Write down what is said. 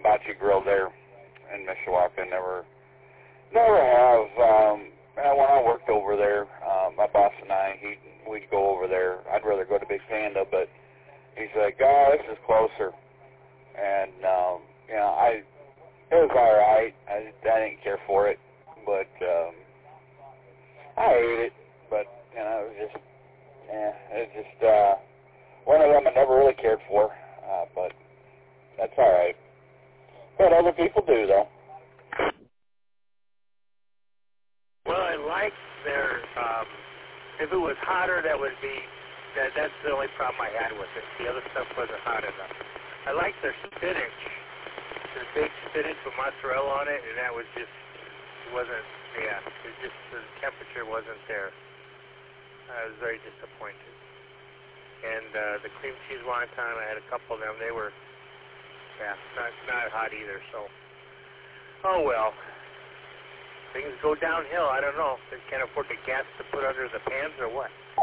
hibachi grill there in Mishawaka. Never have. And when I worked over there, my boss and we'd go over there. I'd rather go to Big Panda, but he's like, oh, this is closer. And, it was all right. I didn't care for it, but I ate it. But, it was just one of them I never really cared for, but that's all right. But other people do, though. Well, I like their, if it was hotter, that's the only problem I had with it. The other stuff wasn't hot enough. I like their spinach. There's big spinach with mozzarella on it, and that was just, the temperature wasn't there. I was very disappointed. And the cream cheese wonton, I had a couple of them. They were, not hot either, so. Oh, well. Things go downhill. I don't know. They can't afford the gas to put under the pans or what.